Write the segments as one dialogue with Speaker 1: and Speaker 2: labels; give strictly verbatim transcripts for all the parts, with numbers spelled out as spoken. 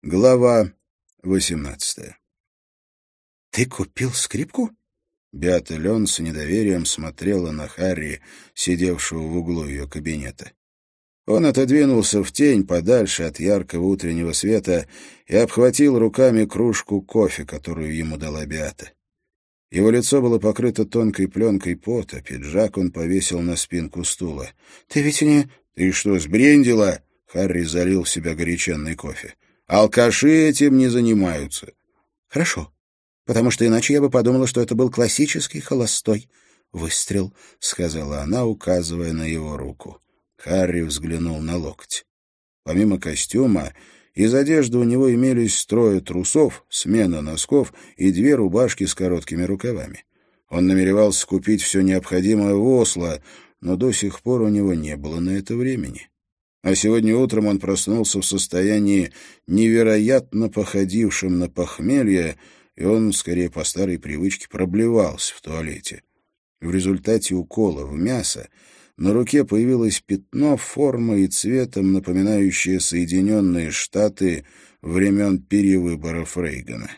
Speaker 1: Глава восемнадцатая.
Speaker 2: «Ты купил скрипку?»
Speaker 1: Беата Лен с недоверием смотрела на Харри, сидевшего в углу ее кабинета. Он отодвинулся в тень подальше от яркого утреннего света и обхватил руками кружку кофе, которую ему дала Беата. Его лицо было покрыто тонкой пленкой пота, пиджак он повесил на спинку стула.
Speaker 2: «Ты ведь не...»
Speaker 1: «Ты что, сбрендила?» — Харри залил в себя горяченный кофе. «Алкаши этим не занимаются».
Speaker 2: «Хорошо, потому что иначе я бы подумала, что это был классический холостой выстрел», — сказала она, указывая на его руку.
Speaker 1: Харри взглянул на локоть. Помимо костюма, из одежды у него имелись трое трусов, смена носков и две рубашки с короткими рукавами. Он намеревался купить все необходимое в Осло, но до сих пор у него не было на это времени. А сегодня утром он проснулся в состоянии, невероятно походившем на похмелье, и он, скорее по старой привычке, проблевался в туалете. В результате укола в мясо на руке появилось пятно формой и цветом, напоминающее Соединенные Штаты времен перевыборов Рейгана.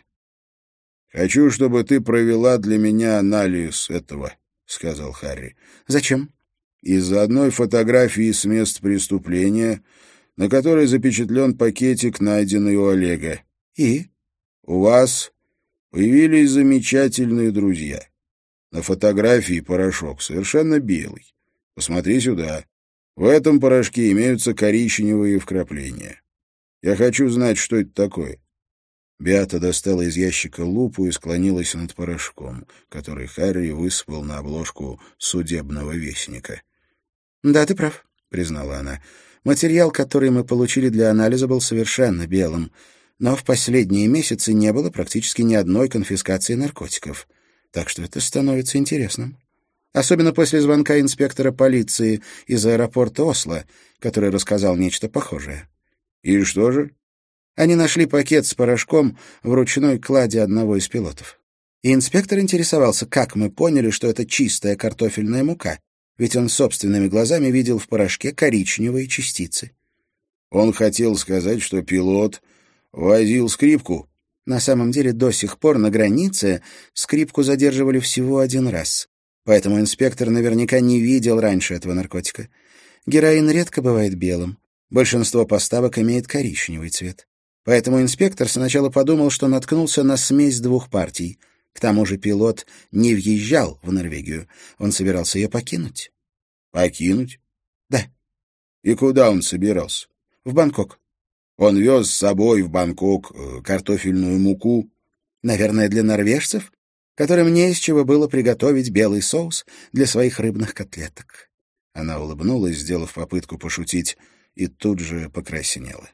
Speaker 1: «Хочу, чтобы ты провела для меня анализ этого», — сказал Харри.
Speaker 2: «Зачем?»
Speaker 1: «Из-за одной фотографии с места преступления, на которой запечатлен пакетик, найденный у Олега.
Speaker 2: И?
Speaker 1: У вас появились замечательные друзья. На фотографии порошок совершенно белый. Посмотри сюда. В этом порошке имеются коричневые вкрапления. Я хочу знать, что это такое». Беата достала из ящика лупу и склонилась над порошком, который Харри высыпал на обложку судебного вестника.
Speaker 2: «Да, ты прав», — признала она. «Материал, который мы получили для анализа, был совершенно белым, но в последние месяцы не было практически ни одной конфискации наркотиков, так что это становится интересным. Особенно после звонка инспектора полиции из аэропорта Осло, который рассказал нечто похожее».
Speaker 1: «И что же?»
Speaker 2: Они нашли пакет с порошком в ручной кладе одного из пилотов. И инспектор интересовался, как мы поняли, что это чистая картофельная мука, ведь он собственными глазами видел в порошке коричневые частицы.
Speaker 1: Он хотел сказать, что пилот возил скрипку.
Speaker 2: На самом деле до сих пор на границе скрипку задерживали всего один раз, поэтому инспектор наверняка не видел раньше этого наркотика. Героин редко бывает белым, большинство поставок имеет коричневый цвет. Поэтому инспектор сначала подумал, что наткнулся на смесь двух партий. К тому же пилот не въезжал в Норвегию. Он собирался ее покинуть.
Speaker 1: Покинуть?
Speaker 2: Да.
Speaker 1: И куда он собирался?
Speaker 2: В Бангкок.
Speaker 1: Он вез с собой в Бангкок картофельную муку?
Speaker 2: Наверное, для норвежцев, которым не из чего было приготовить белый соус для своих рыбных котлеток.
Speaker 1: Она улыбнулась, сделав попытку пошутить, и тут же покраснела.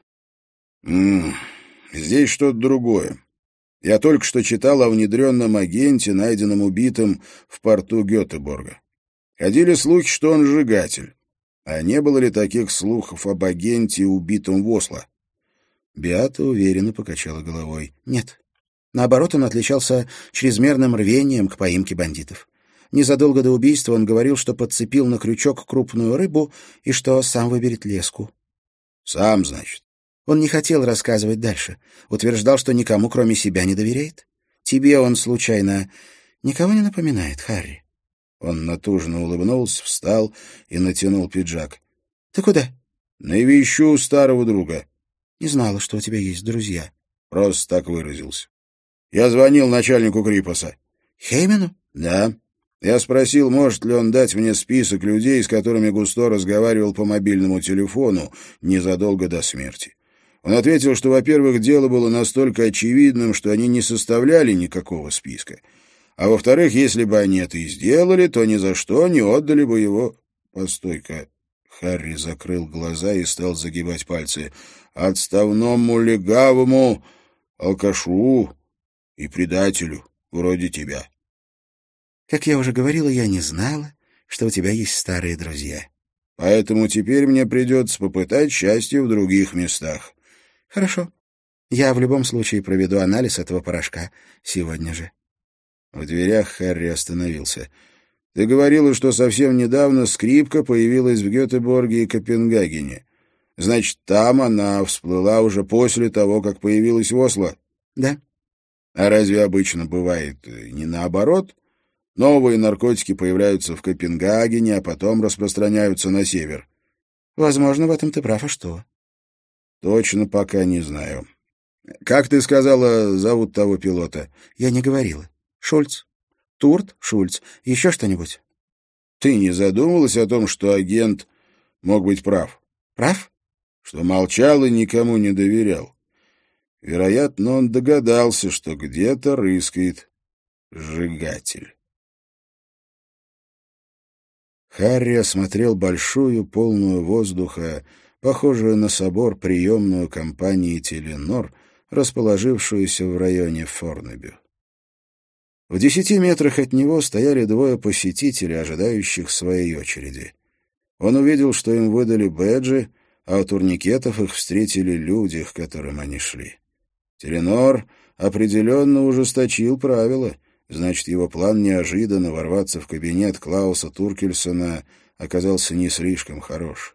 Speaker 1: «М-м, здесь что-то другое. Я только что читал о внедренном агенте, найденном убитым в порту Гетеборга. Ходили слухи, что он сжигатель. А не было ли таких слухов об агенте, убитом в Осло?»
Speaker 2: Беата уверенно покачала головой. «Нет. Наоборот, он отличался чрезмерным рвением к поимке бандитов. Незадолго до убийства он говорил, что подцепил на крючок крупную рыбу и что сам выберет леску».
Speaker 1: «Сам, значит?»
Speaker 2: Он не хотел рассказывать дальше. Утверждал, что никому, кроме себя, не доверяет. Тебе он, случайно, никого не напоминает, Харри?»
Speaker 1: Он натужно улыбнулся, встал и натянул пиджак.
Speaker 2: «Ты куда?»
Speaker 1: «Навещу старого друга».
Speaker 2: «Не знала, что у тебя есть друзья».
Speaker 1: Просто так выразился. «Я звонил начальнику Крипаса».
Speaker 2: «Хеймену?»
Speaker 1: «Да. Я спросил, может ли он дать мне список людей, с которыми Густо разговаривал по мобильному телефону незадолго до смерти. Он ответил, что, во-первых, дело было настолько очевидным, что они не составляли никакого списка, а во-вторых, если бы они это и сделали, то ни за что не отдали бы его...» «Постой-ка». Харри закрыл глаза и стал загибать пальцы. «Отставному легавому алкашу и предателю, вроде тебя».
Speaker 2: «Как я уже говорила, я не знала, что у тебя есть старые друзья.
Speaker 1: Поэтому теперь мне придется попытать счастье в других местах».
Speaker 2: «Хорошо. Я в любом случае проведу анализ этого порошка сегодня же».
Speaker 1: В дверях Харри остановился. «Ты говорила, что совсем недавно скрипка появилась в Гетеборге и Копенгагене. Значит, там она всплыла уже после того, как появилась в Осло?
Speaker 2: Да.
Speaker 1: А разве обычно бывает не наоборот? Новые наркотики появляются в Копенгагене, а потом распространяются на север.
Speaker 2: Возможно, в этом ты прав, а что?
Speaker 1: Точно пока не знаю. Как ты сказала, зовут того пилота?
Speaker 2: Я не говорила. Шульц. Турт, Шульц. Еще что-нибудь?
Speaker 1: Ты не задумывалась о том, что агент мог быть прав?
Speaker 2: Прав?
Speaker 1: Что молчал и никому не доверял. Вероятно, он догадался, что где-то рыскает сжигатель. Харри осмотрел большую, полную воздуха, похожую на собор приемную компании «Теленор», расположившуюся в районе Форнебю. В десяти метрах от него стояли двое посетителей, ожидающих своей очереди. Он увидел, что им выдали бэджи, а у турникетов их встретили люди, к которым они шли. Теленор определенно ужесточил правила, значит, его план неожиданно ворваться в кабинет Клауса Туркельсона оказался не слишком хорош.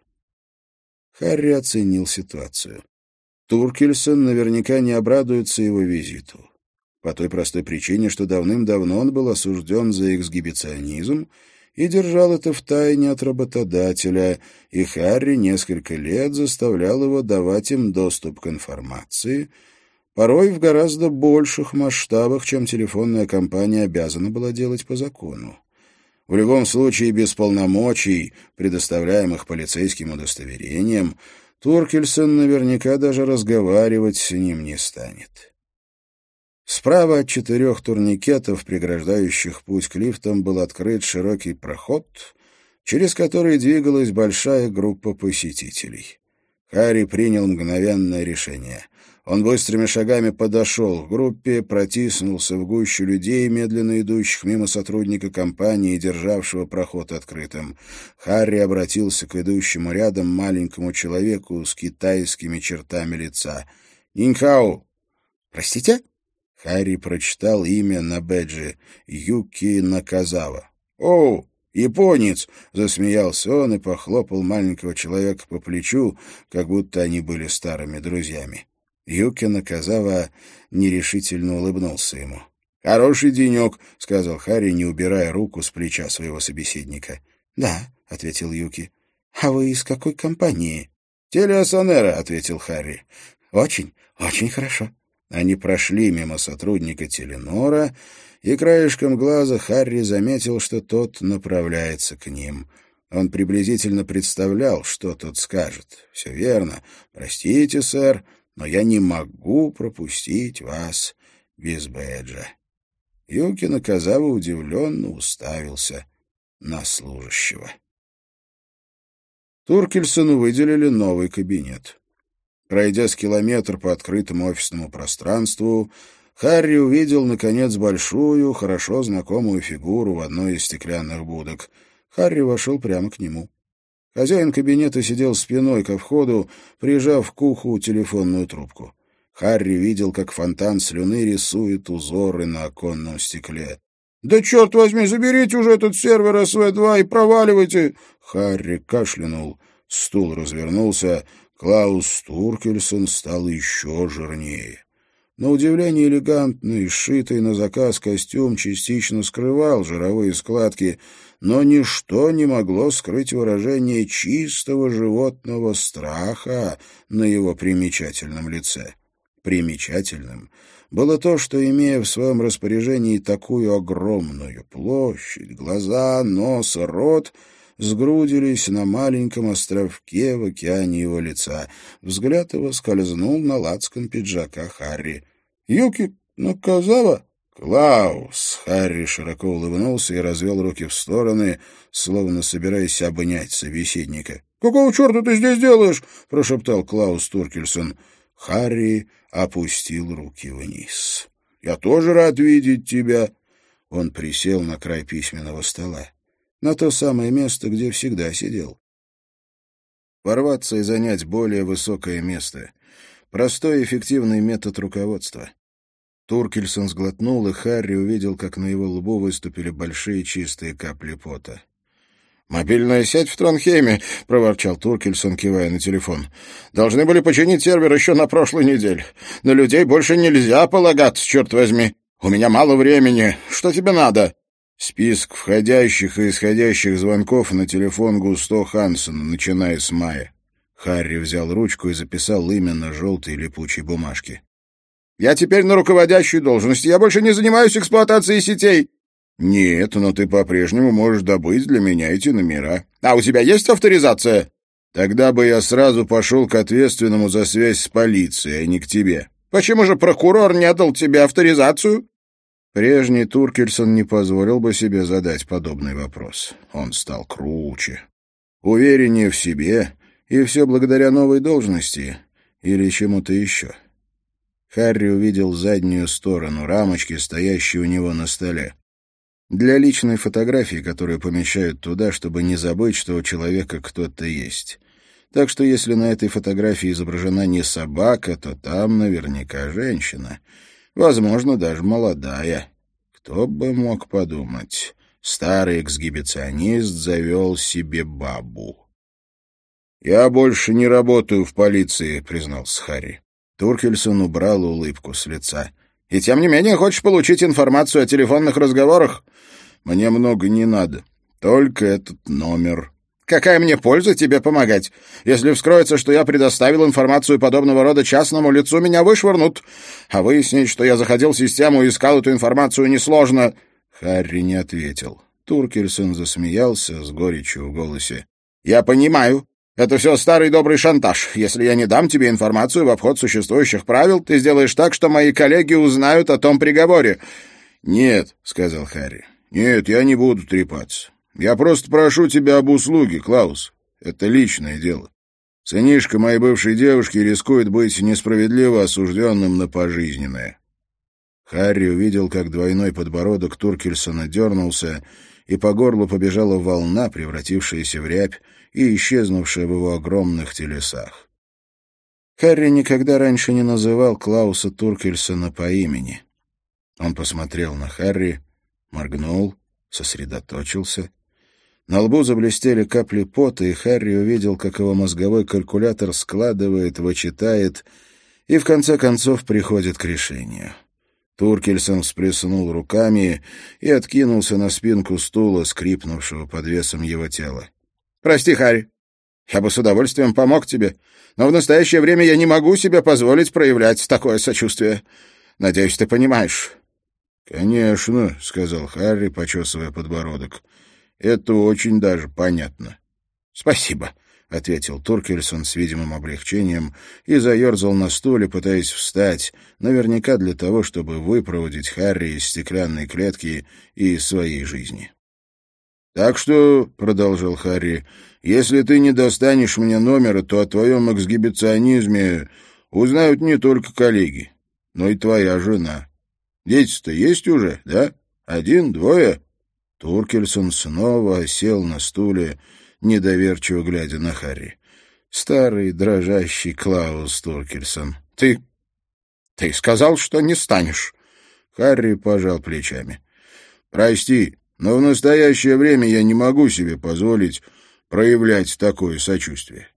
Speaker 1: Харри оценил ситуацию. Туркельсон наверняка не обрадуется его визиту. По той простой причине, что давным-давно он был осужден за эксгибиционизм и держал это в тайне от работодателя, и Харри несколько лет заставлял его давать им доступ к информации, порой в гораздо больших масштабах, чем телефонная компания обязана была делать по закону. В любом случае, без полномочий, предоставляемых полицейским удостоверением, Туркельсон наверняка даже разговаривать с ним не станет. Справа от четырех турникетов, преграждающих путь к лифтам, был открыт широкий проход, через который двигалась большая группа посетителей. Харри принял мгновенное решение. Он быстрыми шагами подошел к группе, протиснулся в гущу людей, медленно идущих мимо сотрудника компании, державшего проход открытым. Харри обратился к идущему рядом маленькому человеку с китайскими чертами лица. «Нинхау!» «Простите?» Харри прочитал имя на бэджи — Юки Наказава. «Оу, японец!» — засмеялся он и похлопал маленького человека по плечу, как будто они были старыми друзьями. Юки Наказава нерешительно улыбнулся ему. «Хороший денек», — сказал Харри, не убирая руку с плеча своего собеседника. «Да», — ответил Юки. «А вы из какой компании?» «Телеосанера», — ответил Харри. «Очень, очень хорошо». Они прошли мимо сотрудника Теленора, и краешком глаза Харри заметил, что тот направляется к ним. Он приблизительно представлял, что тот скажет. «Все верно. Простите, сэр, но я не могу пропустить вас без бэджа». Юки Наказава удивленно уставился на служащего. Туркельсону выделили новый кабинет. Пройдя с километр по открытому офисному пространству, Харри увидел, наконец, большую, хорошо знакомую фигуру в одной из стеклянных будок. Харри вошел прямо к нему. Хозяин кабинета сидел спиной ко входу, прижав к уху телефонную трубку. Харри видел, как фонтан слюны рисует узоры на оконном стекле. «Да черт возьми, заберите уже этот сервер эс вэ два и проваливайте!» Харри кашлянул, стул развернулся. Клаус Туркельсон стал еще жирнее. На удивление элегантный, сшитый на заказ костюм частично скрывал жировые складки, но ничто не могло скрыть выражение чистого животного страха на его примечательном лице. Примечательным было то, что, имея в своем распоряжении такую огромную площадь, глаза, нос, рот сгрудились на маленьком островке в океане его лица. Взгляд его скользнул на лацкан пиджака Харри. «Юки Наказава?» «Клаус!» — Харри широко улыбнулся и развел руки в стороны, словно собираясь обнять собеседника. «Какого черта ты здесь делаешь?» — прошептал Клаус Туркельсон. Харри опустил руки вниз. «Я тоже рад видеть тебя!» Он присел на край письменного стола. На то самое место, где всегда сидел. Ворваться и занять более высокое место. Простой и эффективный метод руководства. Туркельсон сглотнул, и Харри увидел, как на его лбу выступили большие чистые капли пота. «Мобильная сеть в Тронхейме», — проворчал Туркельсон, кивая на телефон. «Должны были починить сервер еще на прошлой неделе. На людей больше нельзя полагаться, черт возьми. У меня мало времени. Что тебе надо?» Список входящих и исходящих звонков на телефон Густо Хансена, начиная с мая. Харри взял ручку и записал имя на желтой липучей бумажке. «Я теперь на руководящей должности. Я больше не занимаюсь эксплуатацией сетей». «Нет, но ты по-прежнему можешь добыть для меня эти номера». «А у тебя есть авторизация?» «Тогда бы я сразу пошел к ответственному за связь с полицией, а не к тебе». «Почему же прокурор не дал тебе авторизацию?» Прежний Туркельсон не позволил бы себе задать подобный вопрос. Он стал круче, увереннее в себе, и все благодаря новой должности или чему-то еще. Харри увидел заднюю сторону рамочки, стоящей у него на столе. Для личной фотографии, которую помещают туда, чтобы не забыть, что у человека кто-то есть. Так что если на этой фотографии изображена не собака, то там наверняка женщина. Возможно, даже молодая. Кто бы мог подумать? Старый эксгибиционист завел себе бабу. «Я больше не работаю в полиции», — признался Харри. Туркельсон убрал улыбку с лица. «И тем не менее хочешь получить информацию о телефонных разговорах?» «Мне много не надо. Только этот номер». «Какая мне польза тебе помогать? Если вскроется, что я предоставил информацию подобного рода частному лицу, меня вышвырнут. А выяснить, что я заходил в систему и искал эту информацию, несложно». Харри не ответил. Туркельсон засмеялся с горечью в голосе. «Я понимаю. Это все старый добрый шантаж. Если я не дам тебе информацию в обход существующих правил, ты сделаешь так, что мои коллеги узнают о том приговоре». «Нет», — сказал Харри. «Нет, я не буду трепаться. Я просто прошу тебя об услуге, Клаус. Это личное дело. Сынишка моей бывшей девушки рискует быть несправедливо осужденным на пожизненное». Харри увидел, как двойной подбородок Туркельсона дернулся, и по горлу побежала волна, превратившаяся в рябь и исчезнувшая в его огромных телесах. Харри никогда раньше не называл Клауса Туркельсона по имени. Он посмотрел на Харри, моргнул, сосредоточился. На лбу заблестели капли пота, и Харри увидел, как его мозговой калькулятор складывает, вычитает и, в конце концов, приходит к решению. Туркельсон всплеснул руками и откинулся на спинку стула, скрипнувшего под весом его тела. «Прости, Харри, я бы с удовольствием помог тебе, но в настоящее время я не могу себе позволить проявлять такое сочувствие. Надеюсь, ты понимаешь». «Конечно», — сказал Харри, почесывая подбородок. «Это очень даже понятно». «Спасибо», — ответил Туркельсон с видимым облегчением и заерзал на стуле, пытаясь встать, наверняка для того, чтобы выпроводить Харри из стеклянной клетки и из своей жизни. «Так что», — продолжал Харри, — «если ты не достанешь мне номера, то о твоем эксгибиционизме узнают не только коллеги, но и твоя жена. Дети-то есть уже, да? Один, двое?» Туркельсон снова сел на стуле, недоверчиво глядя на Харри. Старый дрожащий Клаус Туркельсон. «Ты... ты сказал, что не станешь». Харри пожал плечами. «Прости, но в настоящее время я не могу себе позволить проявлять такое сочувствие».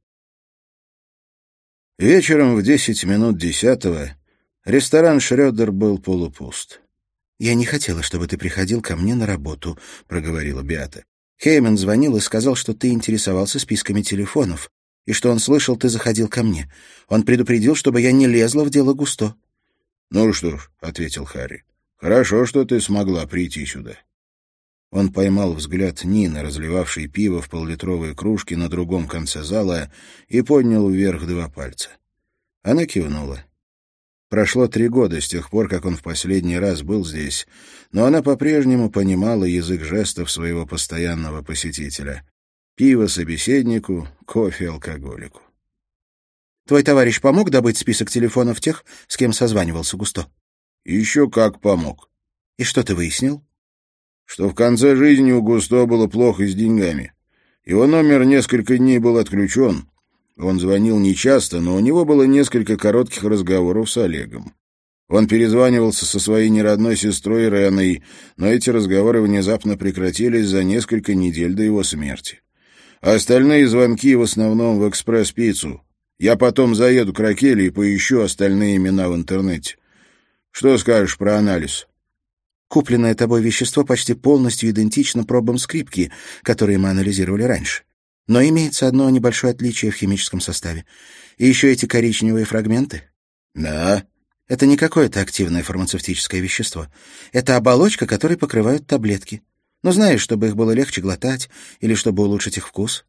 Speaker 1: Вечером в десять минут десятого ресторан «Шрёдер» был полупуст. «Я не хотела, чтобы ты приходил ко мне на работу», — проговорила Беата. «Хейман звонил и сказал, что ты интересовался списками телефонов, и что он слышал, ты заходил ко мне. Он предупредил, чтобы я не лезла в дело Густо». «Ну что ж», — ответил Харри, — «хорошо, что ты смогла прийти сюда». Он поймал взгляд Нины, разливавшей пиво в поллитровые кружки на другом конце зала, и поднял вверх два пальца. Она кивнула. Прошло три года с тех пор, как он в последний раз был здесь, но она по-прежнему понимала язык жестов своего постоянного посетителя. Пиво собеседнику, кофе алкоголику. «Твой товарищ помог добыть список телефонов тех, с кем созванивался Густо?» «Еще как помог». «И что ты выяснил?» «Что в конце жизни у Густо было плохо с деньгами. Его номер несколько дней был отключен. Он звонил нечасто, но у него было несколько коротких разговоров с Олегом. Он перезванивался со своей неродной сестрой Реной, но эти разговоры внезапно прекратились за несколько недель до его смерти. А остальные звонки в основном в экспресс-пиццу. Я потом заеду к Ракели и поищу остальные имена в интернете. Что скажешь про анализ?
Speaker 2: Купленное тобой вещество почти полностью идентично пробам скрипки, которые мы анализировали раньше. Но имеется одно небольшое отличие в химическом составе. И еще эти коричневые фрагменты.
Speaker 1: Да.
Speaker 2: Это не какое-то активное фармацевтическое вещество. Это оболочка, которой покрывают таблетки. Ну, знаешь, чтобы их было легче глотать или чтобы улучшить их вкус.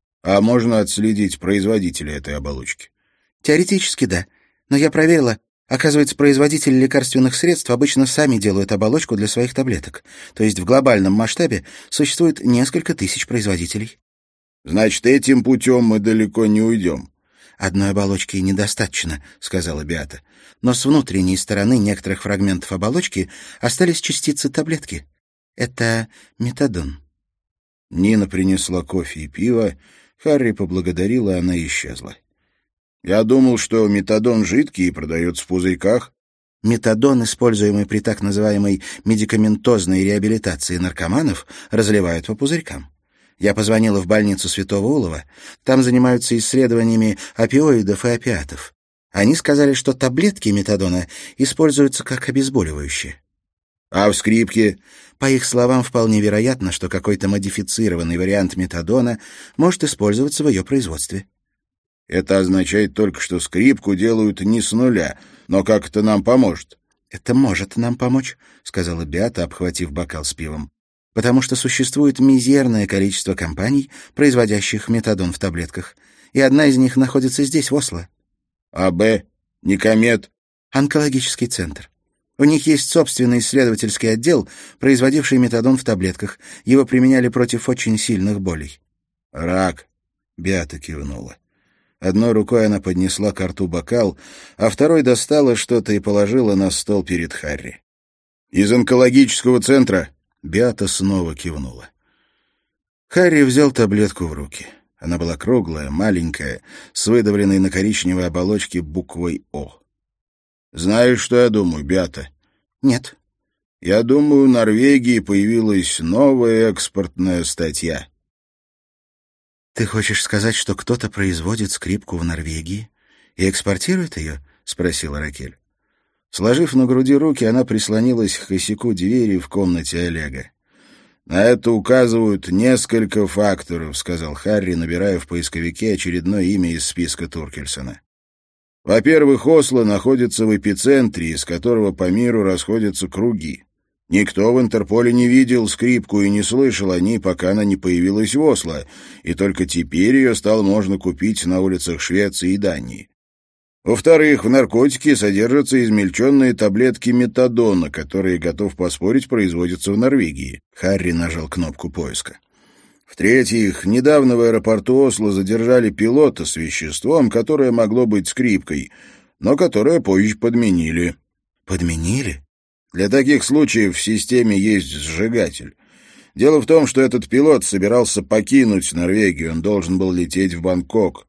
Speaker 1: А можно отследить производителя этой оболочки?
Speaker 2: Теоретически, да. Но я проверила. Оказывается, производители лекарственных средств обычно сами делают оболочку для своих таблеток. То есть в глобальном масштабе существует несколько тысяч производителей.
Speaker 1: Значит, этим путем мы далеко не уйдем.
Speaker 2: «Одной оболочки недостаточно», — сказала Беата. «Но с внутренней стороны некоторых фрагментов оболочки остались частицы таблетки. Это метадон».
Speaker 1: Нина принесла кофе и пиво. Харри поблагодарила, и она исчезла. «Я думал, что метадон жидкий и продается в пузырьках».
Speaker 2: Метадон, используемый при так называемой медикаментозной реабилитации наркоманов, разливают по пузырькам. Я позвонила в больницу Святого Улова. Там занимаются исследованиями опиоидов и опиатов. Они сказали, что таблетки метадона используются как обезболивающие.
Speaker 1: А в скрипке?
Speaker 2: По их словам, вполне вероятно, что какой-то модифицированный вариант метадона может использоваться в ее производстве.
Speaker 1: Это означает только, что скрипку делают не с нуля. Но как это нам поможет?
Speaker 2: Это может нам помочь, сказала Беата, обхватив бокал с пивом. Потому что существует мизерное количество компаний, производящих метадон в таблетках, и одна из них находится здесь, в Осло.
Speaker 1: А Б? Никомед?
Speaker 2: Онкологический центр. У них есть собственный исследовательский отдел, производивший метадон в таблетках. Его применяли против очень сильных болей.
Speaker 1: Рак. Беата кивнула. Одной рукой она поднесла к рту бокал, а второй достала что-то и положила на стол перед Харри. Из онкологического центра? Беата снова кивнула. Харри взял таблетку в руки. Она была круглая, маленькая, с выдавленной на коричневой оболочке буквой «О». «Знаешь, что я думаю, Беата?»
Speaker 2: «Нет».
Speaker 1: «Я думаю, в Норвегии появилась новая экспортная статья».
Speaker 2: «Ты хочешь сказать, что кто-то производит скрипку в Норвегии и экспортирует ее?» — спросила Ракель.
Speaker 1: Сложив на груди руки, она прислонилась к косяку двери в комнате Олега. «На это указывают несколько факторов», — сказал Харри, набирая в поисковике очередное имя из списка Туркельсона. «Во-первых, Осло находится в эпицентре, из которого по миру расходятся круги. Никто в Интерполе не видел скрипку и не слышал о ней, пока она не появилась в Осло, и только теперь ее стало можно купить на улицах Швеции и Дании. Во-вторых, в наркотике содержатся измельченные таблетки метадона, которые, готов поспорить, производятся в Норвегии». Харри нажал кнопку поиска. В-третьих, недавно в аэропорту Осло задержали пилота с веществом, которое могло быть скрипкой, но которое позже подменили.
Speaker 2: «Подменили?»
Speaker 1: Для таких случаев в системе есть сжигатель. Дело в том, что этот пилот собирался покинуть Норвегию, он должен был лететь в Бангкок.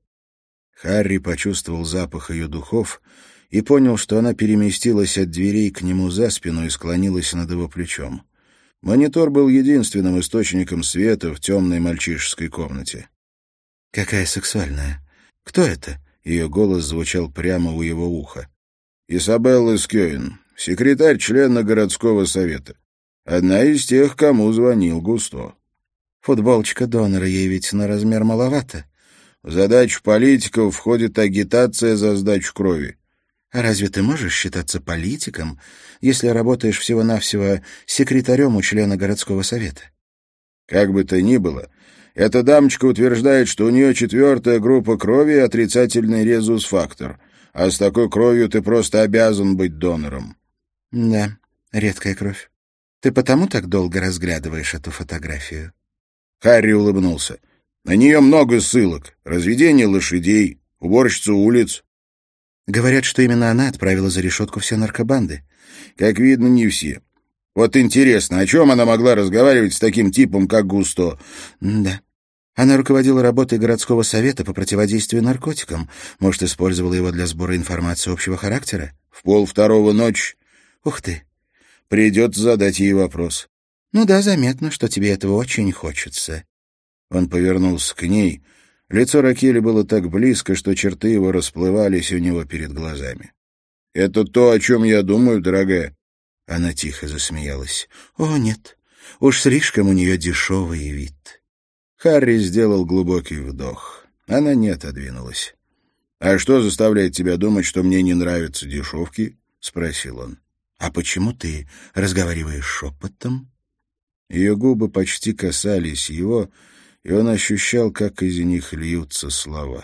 Speaker 1: Харри почувствовал запах ее духов и понял, что она переместилась от дверей к нему за спину и склонилась над его плечом. Монитор был единственным источником света в темной мальчишеской комнате.
Speaker 2: «Какая сексуальная! Кто это?» — ее голос звучал прямо у его уха.
Speaker 1: «Исабелла Скёин, секретарь члена городского совета. Одна из тех, кому звонил Густо».
Speaker 2: «Футболочка донора ей ведь на размер маловато».
Speaker 1: «В задачу политиков входит агитация за сдачу крови».
Speaker 2: «А разве ты можешь считаться политиком, если работаешь всего-навсего секретарем у члена городского совета?»
Speaker 1: «Как бы то ни было, эта дамочка утверждает, что у нее четвертая группа крови и отрицательный резус-фактор, а с такой кровью ты просто обязан быть донором».
Speaker 2: «Да, редкая кровь. Ты потому так долго разглядываешь эту фотографию?»
Speaker 1: Харри улыбнулся. «На нее много ссылок. Разведение лошадей, уборщица улиц».
Speaker 2: «Говорят, что именно она отправила за решетку все наркобанды».
Speaker 1: «Как видно, не все. Вот интересно, о чем она могла разговаривать с таким типом, как Густо?»
Speaker 2: «Да. Она руководила работой городского совета по противодействию наркотикам. Может, использовала его для сбора информации общего характера?»
Speaker 1: В полвторого ночи.
Speaker 2: Ух ты.
Speaker 1: Придется задать ей вопрос.
Speaker 2: Ну да, заметно, что тебе этого очень хочется.
Speaker 1: Он повернулся к ней. Лицо Ракели было так близко, что черты его расплывались у него перед глазами. «Это то, о чем я думаю, дорогая».
Speaker 2: Она тихо засмеялась. «О, нет, уж слишком у нее дешевый вид».
Speaker 1: Харри сделал глубокий вдох. Она не отодвинулась. «А что заставляет тебя думать, что мне не нравятся дешевки?» — спросил он.
Speaker 2: «А почему ты разговариваешь шепотом?»
Speaker 1: Ее губы почти касались его, и он ощущал, как из них льются слова.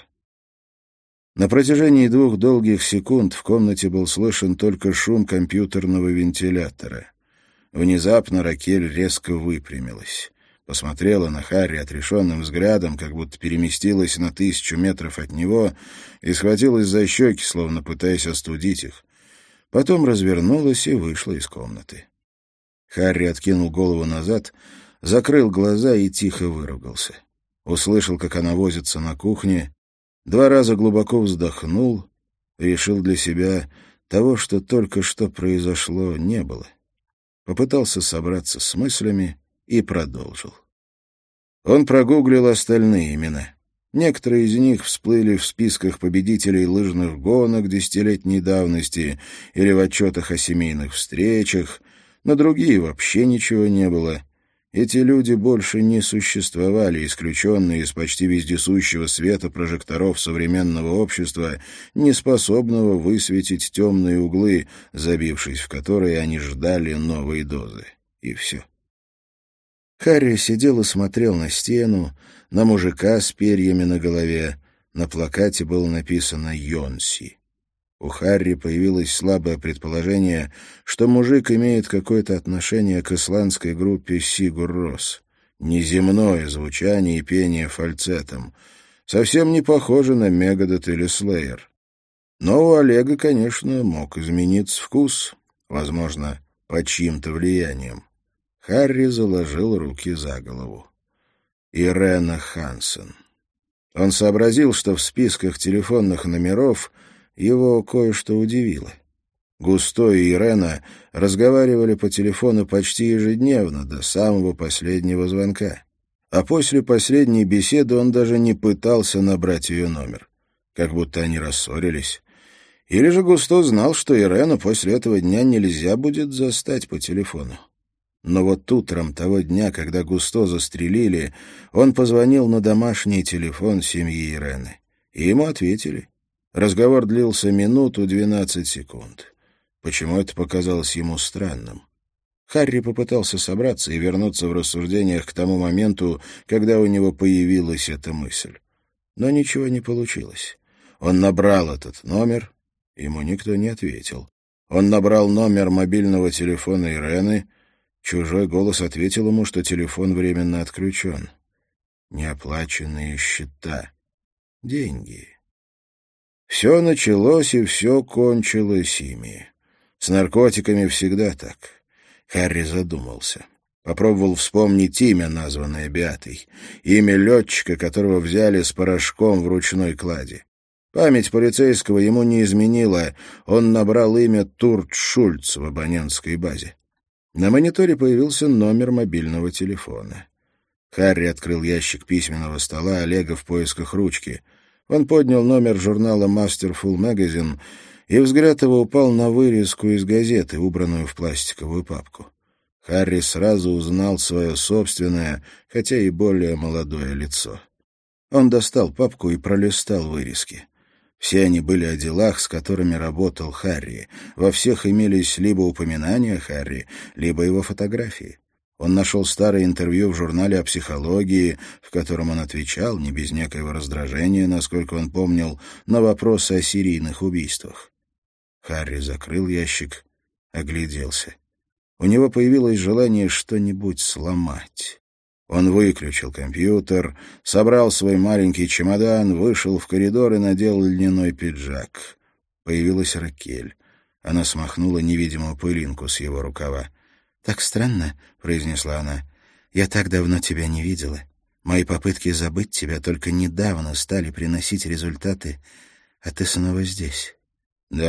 Speaker 1: На протяжении двух долгих секунд в комнате был слышен только шум компьютерного вентилятора. Внезапно Ракель резко выпрямилась. Посмотрела на Харри отрешенным взглядом, как будто переместилась на тысячу метров от него, и схватилась за щеки, словно пытаясь остудить их. Потом развернулась и вышла из комнаты. Харри откинул голову назад, закрыл глаза и тихо выругался. Услышал, как она возится на кухне, два раза глубоко вздохнул, решил для себя, того, что только что произошло, не было. Попытался собраться с мыслями и продолжил. Он прогуглил остальные имена. Некоторые из них всплыли в списках победителей лыжных гонок десятилетней давности или в отчетах о семейных встречах, на другие вообще ничего не было. Эти люди больше не существовали, исключенные из почти вездесущего света прожекторов современного общества, не способного высветить темные углы, забившись в которые они ждали новой дозы. И все. Харри сидел и смотрел на стену, на мужика с перьями на голове. На плакате было написано «Йонси». У Харри появилось слабое предположение, что мужик имеет какое-то отношение к исландской группе «Сигур Рос». Неземное звучание и пение фальцетом. Совсем не похоже на Мегадет или Слеер. Но у Олега, конечно, мог измениться вкус, возможно, под чьим-то влиянием. Харри заложил руки за голову. Ирена Хансен. Он сообразил, что в списках телефонных номеров его кое-что удивило. Густо и Ирена разговаривали по телефону почти ежедневно, до самого последнего звонка. А после последней беседы он даже не пытался набрать ее номер. Как будто они рассорились. Или же Густо знал, что Ирену после этого дня нельзя будет застать по телефону. Но вот утром того дня, когда Густо застрелили, он позвонил на домашний телефон семьи Ирены. И ему ответили. Разговор длился минуту двенадцать секунд. Почему это показалось ему странным? Харри попытался собраться и вернуться в рассуждениях к тому моменту, когда у него появилась эта мысль. Но ничего не получилось. Он набрал этот номер, ему никто не ответил. Он набрал номер мобильного телефона Ирены. Чужой голос ответил ему, что телефон временно отключен. Неоплаченные счета. Деньги. Все началось и все кончилось ими. С наркотиками всегда так. Харри задумался. Попробовал вспомнить имя, названное Беатой. Имя летчика, которого взяли с порошком в ручной кладе. Память полицейского ему не изменила. Он набрал имя Турт Шульц в абонентской базе. На мониторе появился номер мобильного телефона. Харри открыл ящик письменного стола Олега в поисках ручки. Он поднял номер журнала «Masterful Magazine», и взгляд его упал на вырезку из газеты, убранную в пластиковую папку. Харри сразу узнал свое собственное, хотя и более молодое лицо. Он достал папку и пролистал вырезки. Все они были о делах, с которыми работал Харри. Во всех имелись либо упоминания Харри, либо его фотографии. Он нашел старое интервью в журнале о психологии, в котором он отвечал, не без некоего раздражения, насколько он помнил, на вопросы о серийных убийствах. Харри закрыл ящик, огляделся. У него появилось желание что-нибудь сломать. Он выключил компьютер, собрал свой маленький чемодан, вышел в коридор и надел льняной пиджак. Появилась Ракель. Она смахнула невидимую пылинку с его рукава. «Так странно», — произнесла она. «Я так давно тебя не видела. Мои попытки забыть тебя только недавно стали приносить результаты, а ты снова здесь». «Да», —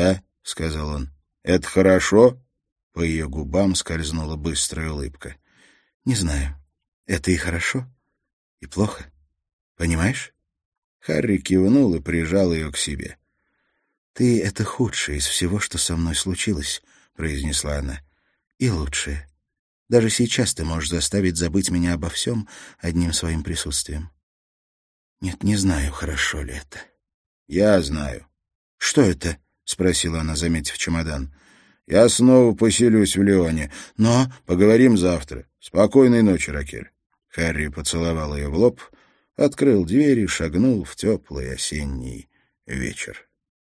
Speaker 1: сказал он. «Это хорошо?» По ее губам скользнула быстрая улыбка.
Speaker 2: «Не знаю. Это и хорошо, и плохо. Понимаешь?»
Speaker 1: Харри кивнул и прижал ее к себе.
Speaker 2: «Ты — это худшее из всего, что со мной случилось», — произнесла она. «И лучшее. Даже сейчас ты можешь заставить забыть меня обо всем одним своим присутствием». «Нет, не знаю, хорошо ли это».
Speaker 1: «Я знаю».
Speaker 2: «Что это?» — спросила она, заметив чемодан.
Speaker 1: «Я снова поселюсь в Лионе, но поговорим завтра. Спокойной ночи, Ракель». Харри поцеловал ее в лоб, открыл дверь и шагнул в теплый осенний вечер.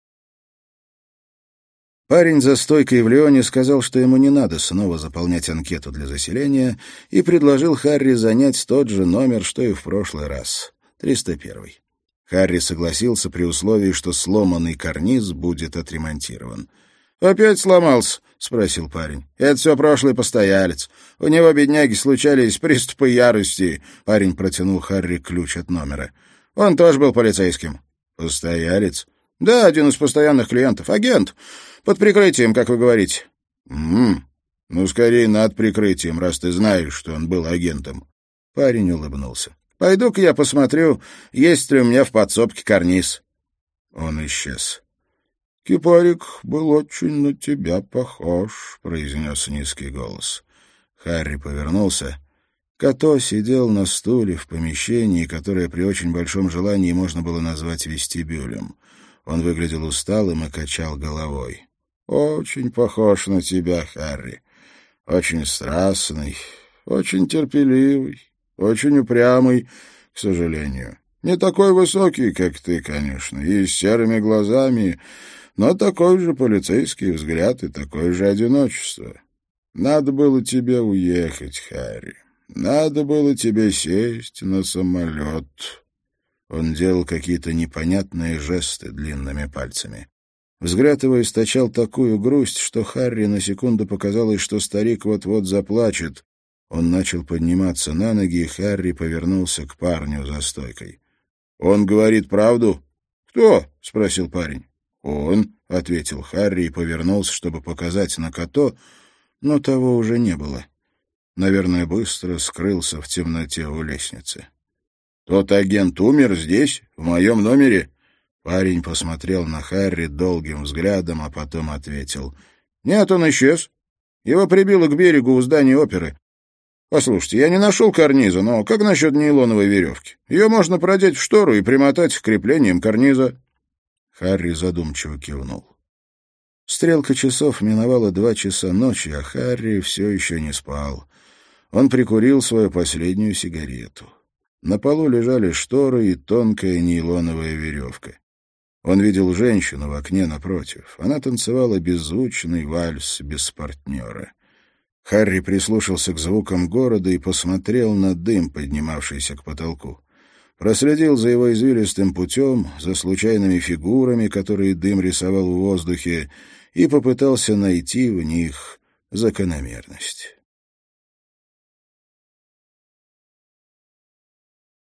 Speaker 1: Парень за стойкой в Лионе сказал, что ему не надо снова заполнять анкету для заселения, и предложил Харри занять тот же номер, что и в прошлый раз — триста первый. Харри согласился при условии, что сломанный карниз будет отремонтирован. «Опять сломался?» — спросил парень. «Это все прошлый постоялец. У него, бедняги, случались приступы ярости». Парень протянул Харри ключ от номера. «Он тоже был полицейским». «Постоялец?» «Да, один из постоянных клиентов. Агент. Под прикрытием, как вы говорите». «М-м. Ну, скорее, над прикрытием, раз ты знаешь, что он был агентом». Парень улыбнулся. «Пойду-ка я посмотрю, есть ли у меня в подсобке карниз». Он исчез. «Кипарик был очень на тебя похож», — произнес низкий голос. Харри повернулся. Като сидел на стуле в помещении, которое при очень большом желании можно было назвать вестибюлем. Он выглядел усталым и качал головой. «Очень похож на тебя, Харри. Очень страстный, очень терпеливый, очень упрямый, к сожалению. Не такой высокий, как ты, конечно, и с серыми глазами, но такой же полицейский взгляд и такое же одиночество. Надо было тебе уехать, Харри. Надо было тебе сесть на самолет». Он делал какие-то непонятные жесты длинными пальцами. Взгляд его источал такую грусть, что Харри на секунду показалось, что старик вот-вот заплачет. Он начал подниматься на ноги, и Харри повернулся к парню за стойкой. «Он говорит правду?» «Кто?» — спросил парень. «Он», — ответил Харри и повернулся, чтобы показать на Като, но того уже не было. Наверное, быстро скрылся в темноте у лестницы. «Тот агент умер здесь, в моем номере?» Парень посмотрел на Харри долгим взглядом, а потом ответил. «Нет, он исчез. Его прибило к берегу у здания оперы. Послушайте, я не нашел карниза, но как насчет нейлоновой веревки? Ее можно продеть в штору и примотать к креплениям карниза». Харри задумчиво кивнул. Стрелка часов миновала два часа ночи, а Харри все еще не спал. Он прикурил свою последнюю сигарету. На полу лежали шторы и тонкая нейлоновая веревка. Он видел женщину в окне напротив. Она танцевала беззвучный вальс без партнера. Харри прислушался к звукам города и посмотрел на дым, поднимавшийся к потолку. Проследил за его извилистым путем, за случайными фигурами, которые дым рисовал в воздухе, и попытался найти в них закономерность.